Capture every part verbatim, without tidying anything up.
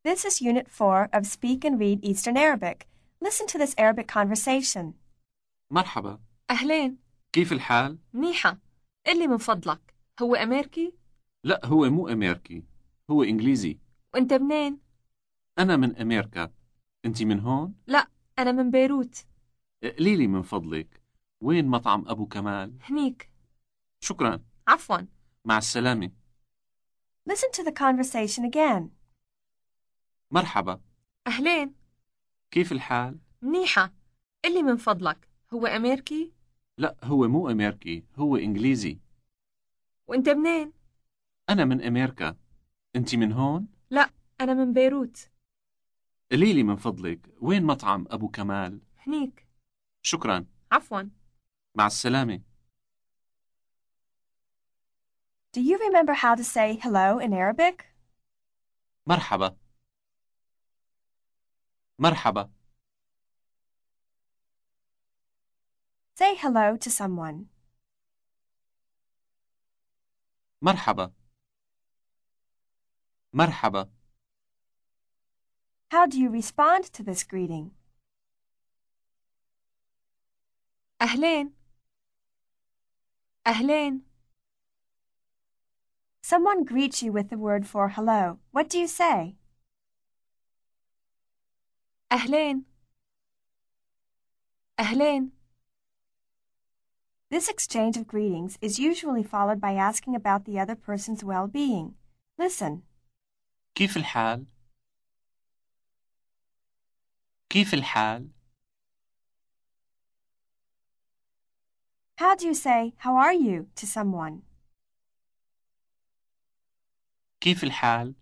This is Unit four of Speak and Read Eastern Arabic. Listen to this Arabic conversation. مرحبا، أهلين. كيف الحال؟ منيحة. قلي من فضلك، هو أمريكي؟ لا، هو مو أمريكي، هو إنجليزي. وأنت منين؟ أنا من أمريكا. أنت من هون؟ لا، أنا من بيروت. قولي لي من فضلك، وين مطعم أبو كمال؟ هنيك. شكرا. عفوا. مع السلامة. Listen to the conversation again. مرحبا. أهلين. كيف الحال؟ منيحة. قلي من فضلك، هو أمريكي؟ لا، هو مو أمريكي، هو إنجليزي. وأنت منين؟ أنا من أمريكا. أنت من هون؟ لا، أنا من بيروت. قولي لي من فضلك، وين مطعم أبو كمال؟ هنيك. شكرا. عفوا. مع السلامة. Do you remember how to say hello in Arabic? مرحبا. مرحبا. Say hello to someone. مرحبا. مرحبا. How do you respond to this greeting? أهلين. أهلين. Someone greets you with the word for hello. What do you say? أهلين. أهلين. This exchange of greetings is usually followed by asking about the other person's well-being. Listen. كيف الحال؟ كيف الحال؟ How do you say, how are you, to someone? كيف الحال؟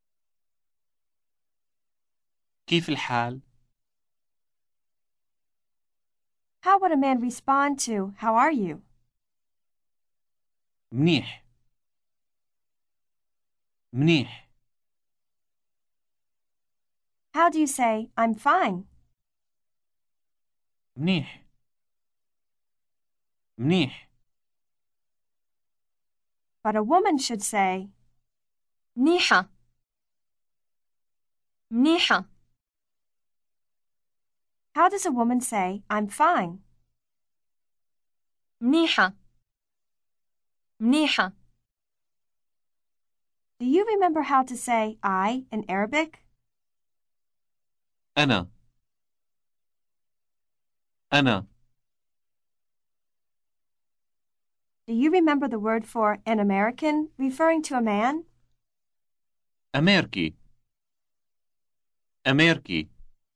كيف الحال؟ How would a man respond to, how are you? منيح. منيح. How do you say, I'm fine? منيح. منيح. But a woman should say, منيحة. منيحة. how does a woman say, I'm fine? منيحة. منيحة. Do you remember how to say I in Arabic? أنا. أنا. Do you remember the word for an American referring to a man? أمريكي. أمريكي.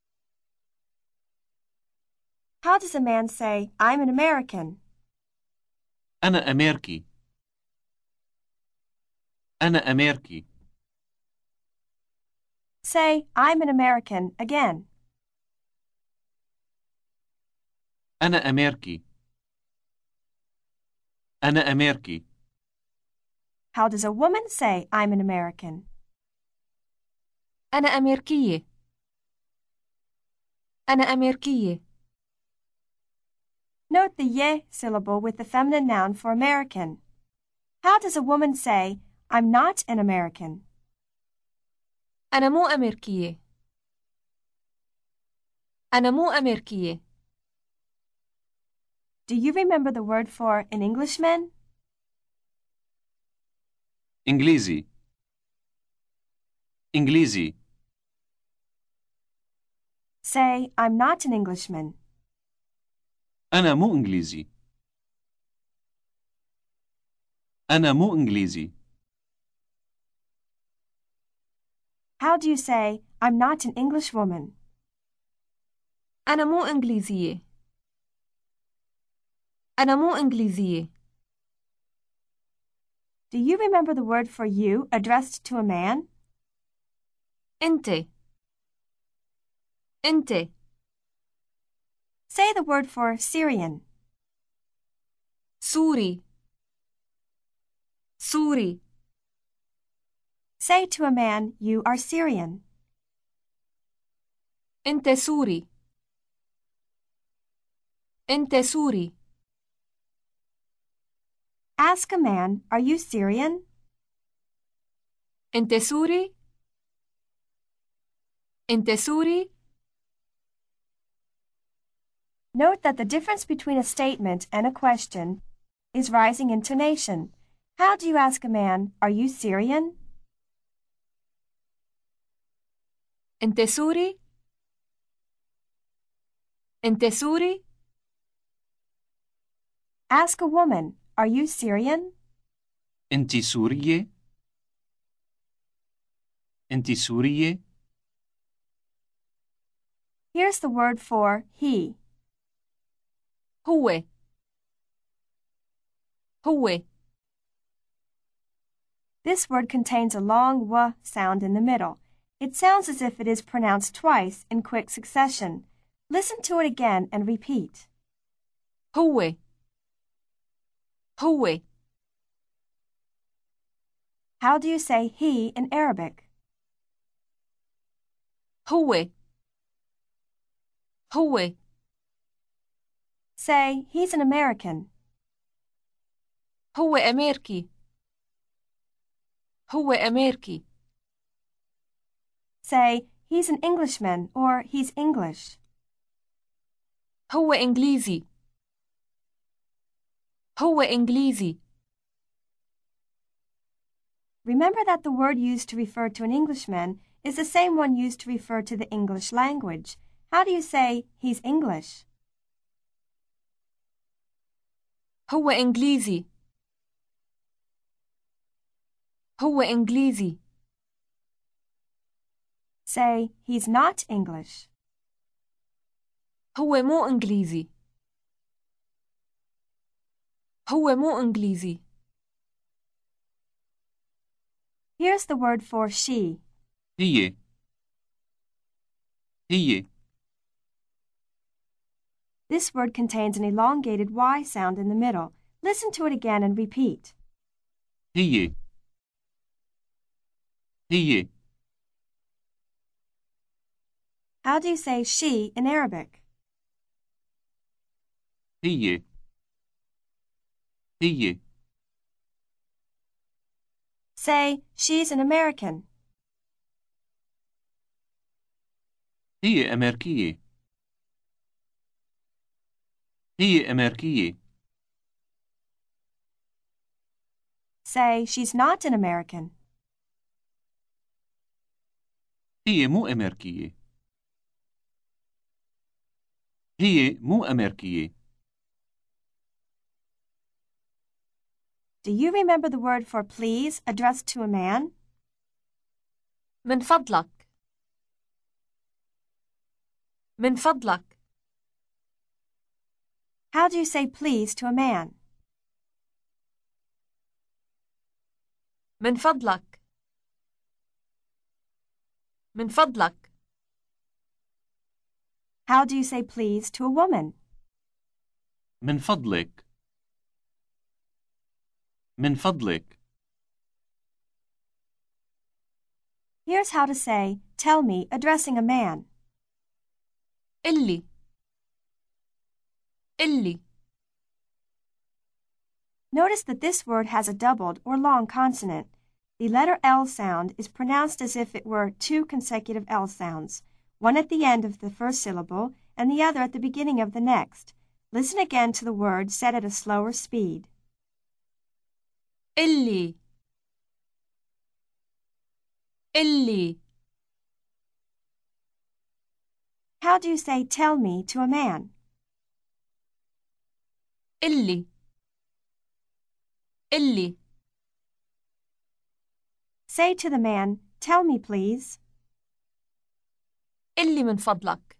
How does a man say, I'm an American? أنا أمريكي. أنا أمريكي. Say, I'm an American again. أنا أمريكي. أنا أمريكي. How does a woman say, I'm an American? أنا أمريكية. أنا أمريكية. Note the ye syllable with the feminine noun for American. How does a woman say, I'm not an American? أنا مو أمريكية. أنا مو أمريكية. Do you remember the word for an Englishman? إنجليزي. إنجليزي. Say, I'm not an Englishman. أنا مو إنجليزي. أنا مو إنجليزي. How do you say, I'm not an English woman? أنا مو إنجليزية. أنا مو إنجليزية. Do you remember the word for you addressed to a man? أنت. أنت. Say the word for Syrian. سوري. سوري. Say to a man, you are Syrian. أنت سوري. أنت سوري. Ask a man, are you Syrian? أنت سوري؟ أنت سوري؟ Note that the difference between a statement and a question is rising intonation. How do you ask a man, are you Syrian? أنت سوري؟ أنت سوري؟ Ask a woman, are you Syrian? أنت سورية؟ أنت سورية؟ Here's the word for he. هو هو This word contains a long w sound in the middle. It sounds as if it is pronounced twice in quick succession. Listen to it again and repeat. هو هو How do you say he in Arabic? هو هو Say, he's an American. هو أمريكي هو أمريكي Say, he's an Englishman or he's English. هو إنجليزي هو إنجليزي Remember that the word used to refer to an Englishman is the same one used to refer to the English language. How do you say, he's English? هو إنجليزي هو إنجليزي Say, he's not English. هو مو إنجليزي هو مو إنجليزي Here's the word for she. هي هي This word contains an elongated Y sound in the middle. Listen to it again and repeat. هي هي How do you say she in Arabic? هي هي Say, she's an American. هي أمريكية هي أمريكية Say, she's not an American. هي مو أمريكية هي مو أمريكية Do you remember the word for please addressed to a man? من فضلك من فضلك How do you say please to a man? من فضلك من فضلك How do you say please to a woman? من فضلك من فضلك Here's how to say tell me addressing a man. اللي اللي Notice that this word has a doubled or long consonant. The letter L sound is pronounced as if it were two consecutive L sounds, one at the end of the first syllable and the other at the beginning of the next. Listen again to the word said at a slower speed. اللي اللي How do you say tell me to a man? اللي اللي Say to the man, tell me please. اللي من فضلك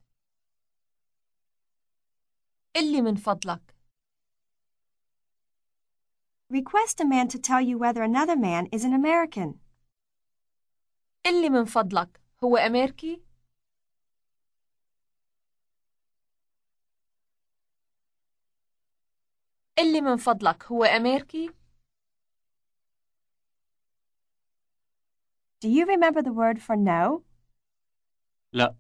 اللي من فضلك Request a man to tell you whether another man is an American. اللي من فضلك هو أمريكي اللي من فضلك هو أمريكي Do you remember the word for no? لا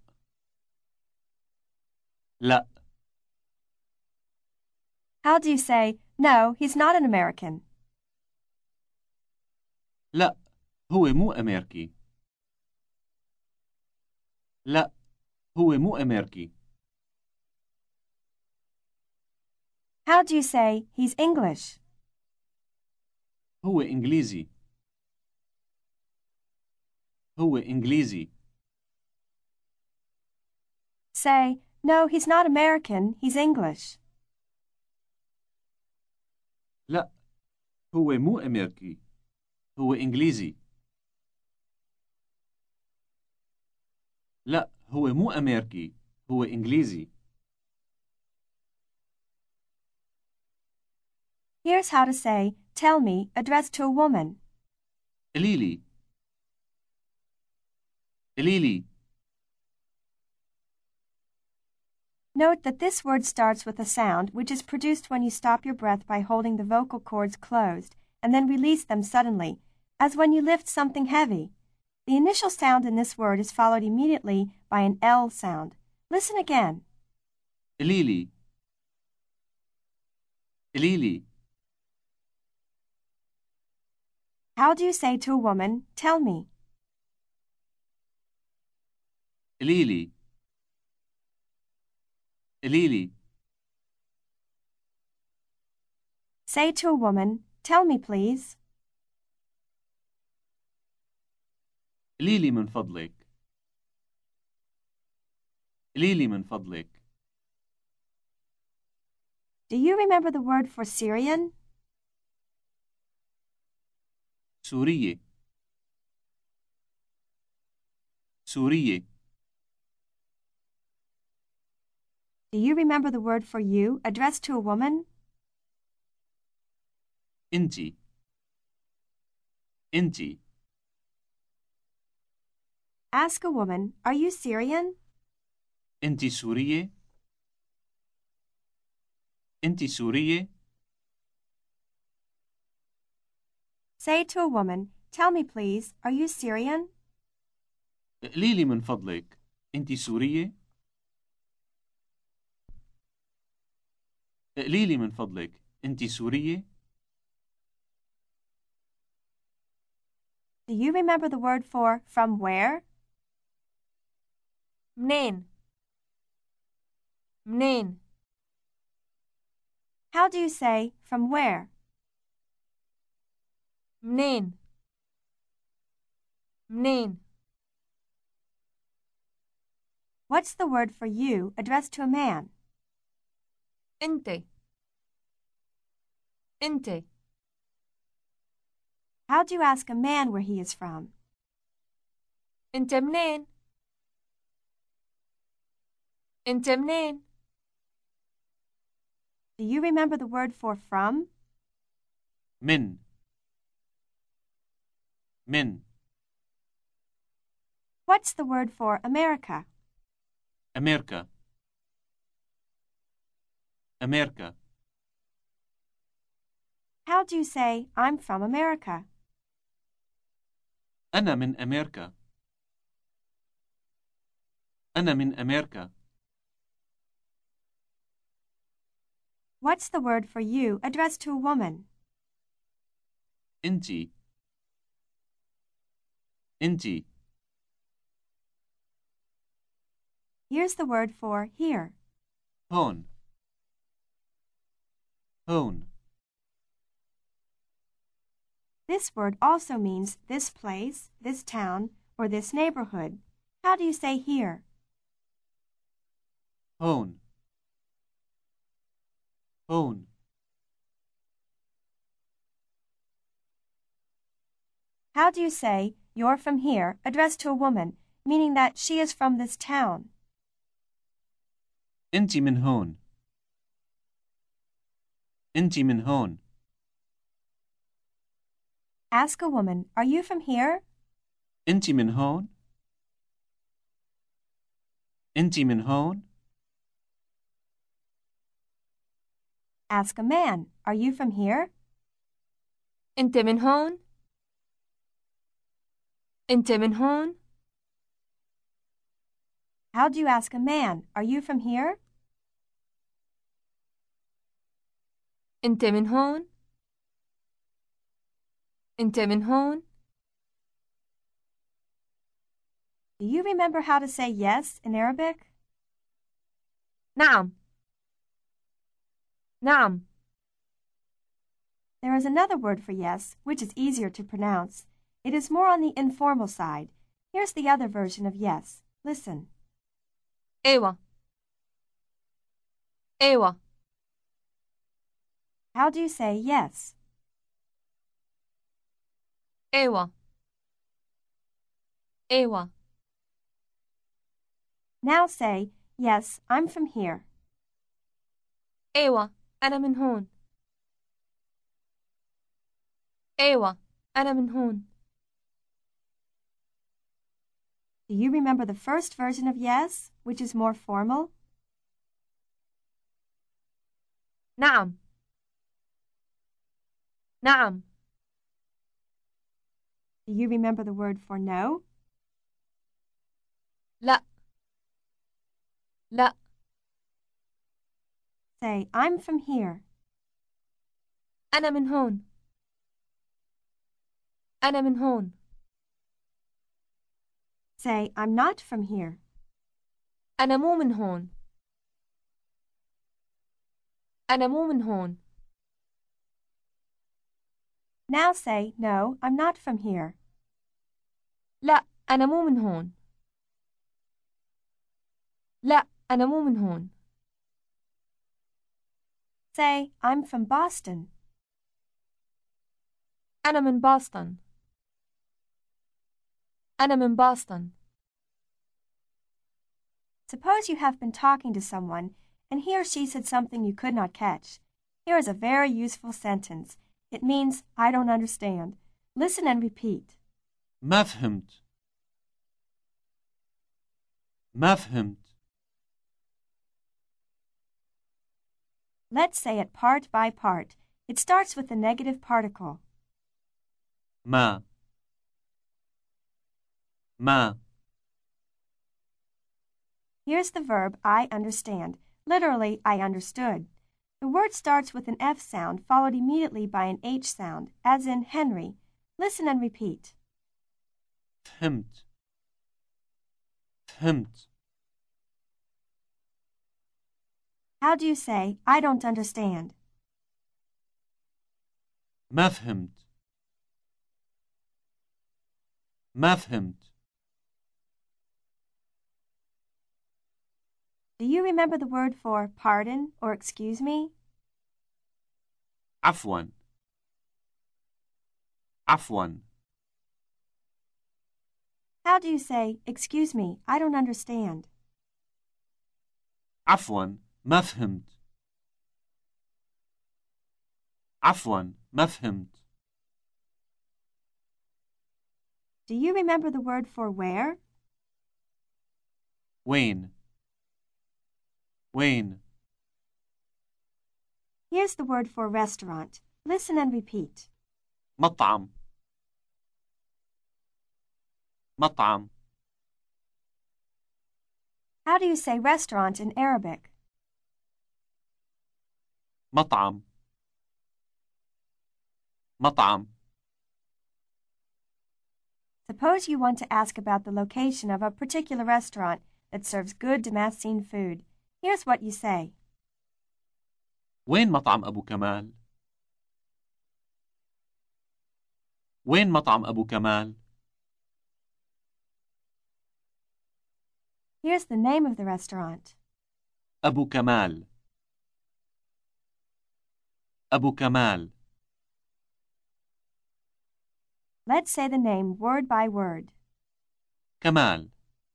لا How do you say, no, he's not an American? لا هو مو أمريكي لا، هو مو أمريكي. How do you say he's English? هو إنجليزي. هو إنجليزي. Say, no, he's not American, he's English. لا، هو مو أمريكي. هو إنجليزي. لا، هو مو أمريكي. هو إنجليزي. Here's how to say, tell me, addressed to a woman. قليلي. قليلي. Note that this word starts with a sound which is produced when you stop your breath by holding the vocal cords closed and then release them suddenly, as when you lift something heavy. The initial sound in this word is followed immediately by an L sound. Listen again. قليلي. قليلي. How do you say to a woman, tell me? قليلي. قليلي. Say to a woman, tell me please. قليلي من فضلك. قليلي من فضلك. Do you remember the word for Syrian? سورية. سورية. Do you remember the word for you addressed to a woman? أنتي. أنتي. Ask a woman, are you Syrian? أنتي سورية. أنتي سورية. Say to a woman, tell me please, are you Syrian? قليلي من فضلك. أنتي سورية. قليلي من فضلك. أنتي سورية. Do you remember the word for from where? منين؟ منين؟ How do you say from where? منين؟ منين؟ What's the word for you addressed to a man? أنت. أنت. How do you ask a man where he is from? أنت منين؟ أنت منين؟ Do you remember the word for from? من. من. What's the word for America? أمريكا. أمريكا. How do you say I'm from America? أنا من أمريكا. أنا من أمريكا. What's the word for you addressed to a woman? أنتي. أنتي. Here's the word for here. هون. هون. This word also means this place, this town, or this neighborhood. How do you say here? هون. هون. How do you say you're from here addressed to a woman, meaning that she is from this town? أنتي من هون. أنتي من هون. Ask a woman, are you from here? أنتي من هون. أنتي من هون. Ask a man, are you from here? أنت من هون؟ أنت من هون؟ How do you ask a man, are you from here? أنت من هون؟ أنت من هون؟ Do you remember how to say yes in Arabic? نعم. نعم. There is another word for yes, which is easier to pronounce. It is more on the informal side. Here's the other version of yes. Listen. أيوة. أيوة. How do you say yes? أيوة. أيوة. Now say, yes, I'm from here. أيوة. أنا من هون. أيوة. أنا من هون. Do you remember the first version of yes, which is more formal? نعم. نعم. Do you remember the word for no? لا. لا. Say, I'm from here. أنا من هون. أنا من هون. Say, I'm not from here. أنا مو من هون. أنا مو من هون. Now say, no, I'm not from here. لا، أنا مو من هون. لا، أنا مو من هون. Say, I'm from Boston. أنا من بoston. أنا من بoston. Suppose you have been talking to someone and he or she said something you could not catch. Here is a very useful sentence. It means, I don't understand. Listen and repeat. ما فهمت. ما فهمت. Let's say it part by part. It starts with the negative particle. ما. ما. Here's the verb I understand. Literally, I understood. The word starts with an F sound followed immediately by an H sound, as in Henry. Listen and repeat. فهمت. فهمت. How do you say, I don't understand? ما فهمت. ما فهمت. Do you remember the word for pardon or excuse me? عفوا. عفوا. How do you say, excuse me, I don't understand? عفوا ما فهمت. عفوا ما فهمت. Do you remember the word for where? وين. وين. Here's the word for restaurant. Listen and repeat. مطعم. مطعم. How do you say restaurant in Arabic? مطعم. مطعم. Suppose you want to ask about the location of a particular restaurant that serves good Damascene food. Here's what you say. وين مطعم أبو كمال؟ وين مطعم أبو كمال؟ Here's the name of the restaurant. أبو كمال. أبو كمال. Let's say the name word by word. كمال.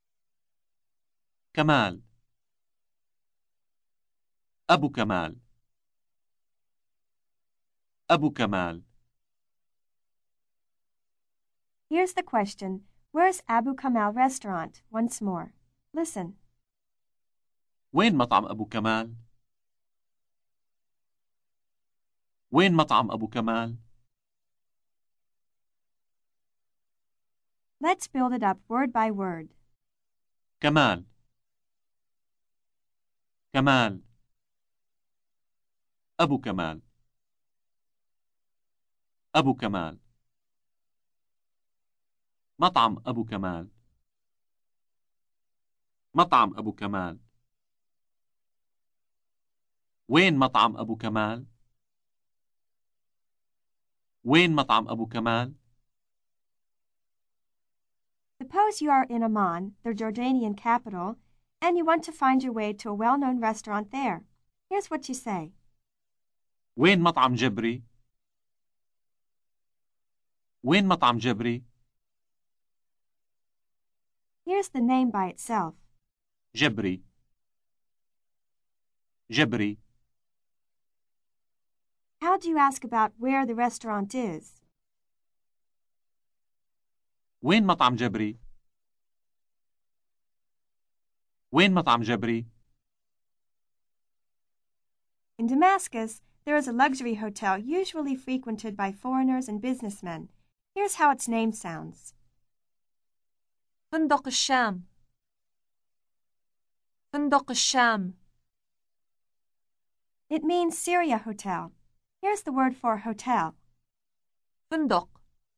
كمال. أبو كمال. أبو كمال. Here's the question. Where's Abu Kamal restaurant? Once more. Listen. وين مطعم أبو كمال؟ وين مطعم أبو كمال؟ Let's build it up word by word. كمال. كمال. أبو كمال. أبو كمال. مطعم أبو كمال. مطعم أبو كمال. وين مطعم أبو كمال؟ وين مطعم أبو كمال؟ Suppose you are in Amman, the Jordanian capital, and you want to find your way to a well-known restaurant there. Here's what you say. وين مطعم جبري؟ وين مطعم جبري؟ Here's the name by itself. جبري. جبري. How do you ask about where the restaurant is? وين مطعم جبري؟ وين مطعم جبري؟ In Damascus, there is a luxury hotel usually frequented by foreigners and businessmen. Here's how its name sounds. فندق الشام. فندق الشام. It means Syria Hotel. Here's the word for hotel. فندق.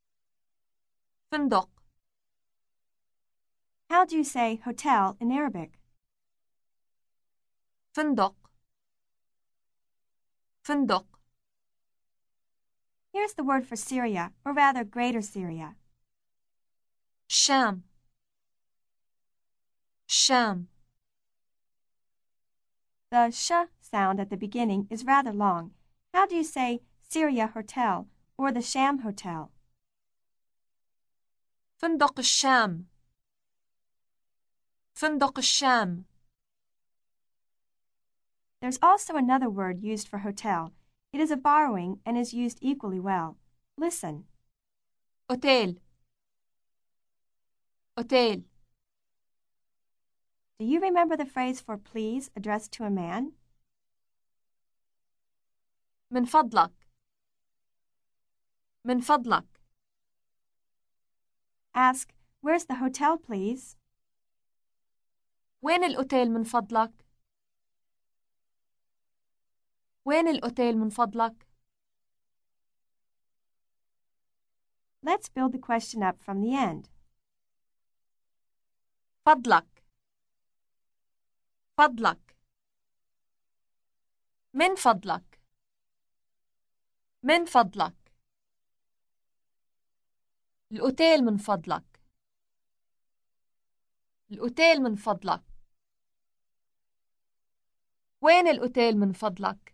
فندق. How do you say hotel in Arabic? فندق. فندق. Here's the word for Syria, or rather Greater Syria. الشام. الشام. The sh sound at the beginning is rather long. How do you say Syria Hotel or the Sham Hotel? فندق الشام. فندق الشام. There's also another word used for hotel. It is a borrowing and is used equally well. Listen. أوتيل. أوتيل. Do you remember the phrase for please addressed to a man? من فضلك. من فضلك. Ask, where's the hotel, please? وين الأوتيل من فضلك؟ وين الأوتيل من فضلك؟ Let's build the question up from the end. فضلك. فضلك. من فضلك. من فضلك. الأوتيل من فضلك. الأوتيل من فضلك. وين الأوتيل من فضلك؟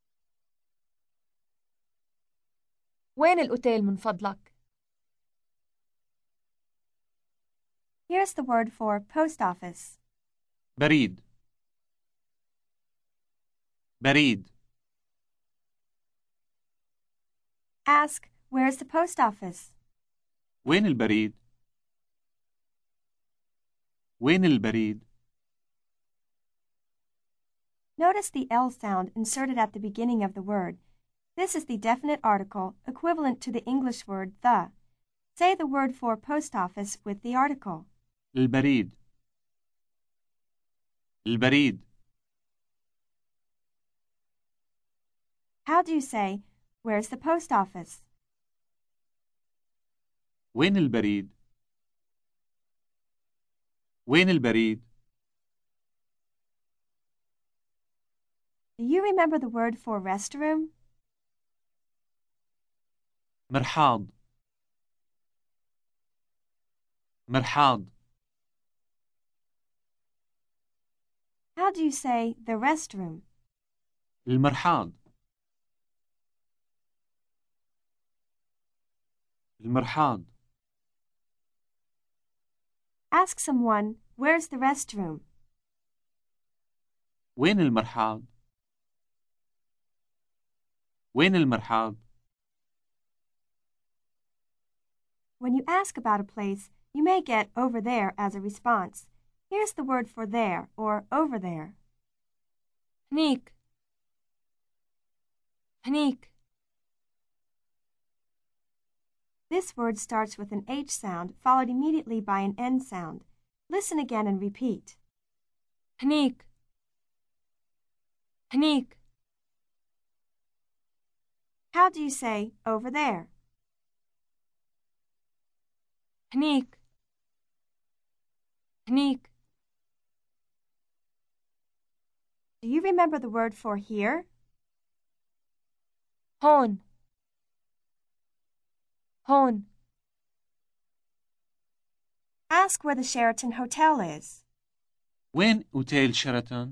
وين الأوتيل من فضلك؟ Here's the word for post office. بريد. بريد. Ask, where's the post office? وين البريد؟ وين البريد؟ Notice the L sound inserted at the beginning of the word. This is the definite article equivalent to the English word the. Say the word for post office with the article. البريد. البريد. How do you say, where's the post office? وين البريد؟ وين البريد؟ Do you remember the word for restroom? مرحاض. مرحاض. How do you say the restroom? المرحاض. المرحاض. Ask someone, where's the restroom? وين المرحاض؟ وين المرحاض؟ When you ask about a place, you may get over there as a response. Here's the word for there or over there. هنيك. هنيك. This word starts with an H sound followed immediately by an N sound. Listen again and repeat. هنيك. هنيك. How do you say over there? هنيك. هنيك. you remember the word for here? هون. هون. Ask where the Sheraton Hotel is. وين أوتيل شيراتون؟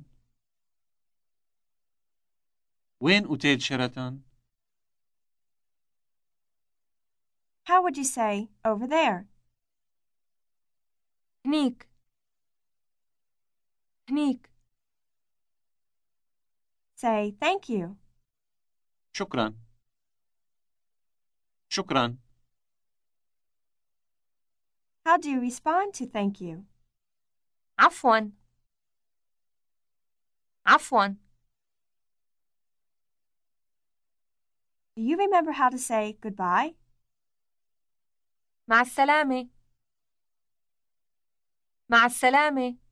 وين أوتيل شيراتون؟ How would you say over there? هنيك. هنيك. Say thank you. شكرا. شكرا. How do you respond to thank you? عفواً. عفواً. Do you remember how to say goodbye? مع السلامة. مع السلامة.